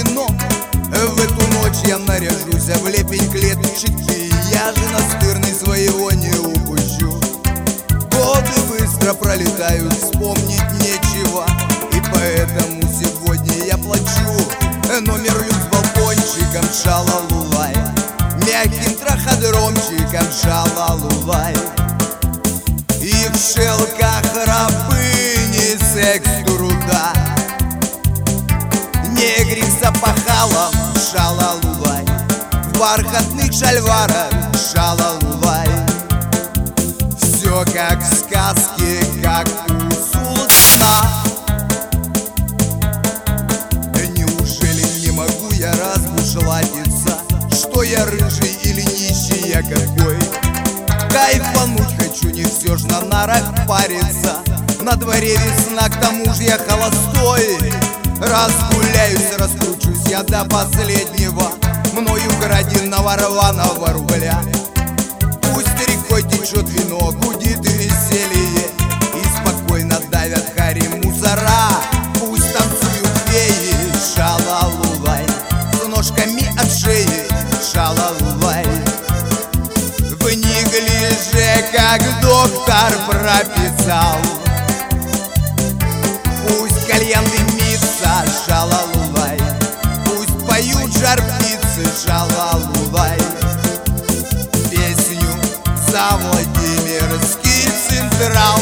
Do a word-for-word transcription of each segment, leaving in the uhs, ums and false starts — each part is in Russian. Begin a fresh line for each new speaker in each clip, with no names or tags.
кино. В эту ночь я наряжусь в лепень клеточки, я же настырный своего не упущу. Годы быстро пролетают, вспомнить нечего, и поэтому сегодня я плачу. Номер люкс балкончиком, шалалулай, мягким траходромчиком, шалалулай. И в шелках рабыни секс труда, негрик с опахалом, шалалулай, в бархатных шальварах, шалалулай. Все как в сказке, как у султана. Неужели не могу я разбушлатиться, что я рыжий или нищий я какой? Кайфануть хочу, не все ж на нарах париться. На дворе весна, к тому же я холостой. Разгуляюсь, раскручусь я до последнего, мною краденого рваного рубля. Пусть рекой течет вино, гудит веселье, и спокойно давят хари мусора. Пусть танцуют феи, шалалулай, с ножками от шеи, шалалулай. В неглиже, как доктор прописал, пусть кальян дымится, шалалулай, пусть поют жар-птицы, шалалулай. Песню за Владимирский Централ.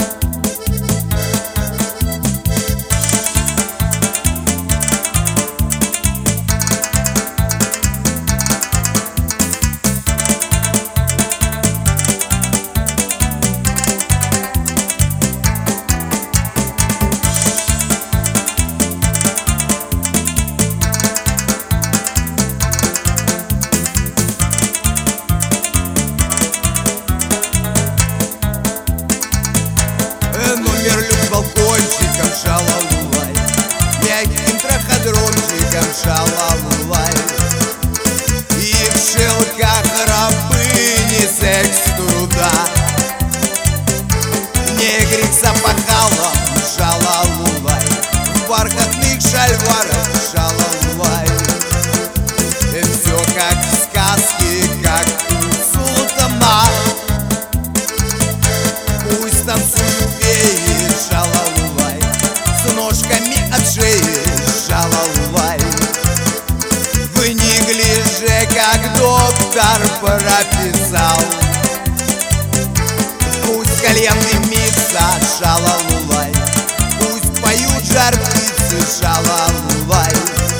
Балкончиком, шалалулай, мягким траходромчиком, шалалулай. И в шелках рабыни секс труда, негрик с опахалом, шалалулай, в бархатных шальварах, шалалулай. И все как в сказке, как у султана. Пусть танцуют феи, шалалулай, с ножками от шеи, шалалулай. В неглиже, как доктор прописал, пусть кальян дымится, шалалулай, пусть поют жар-птицы, шалалулай.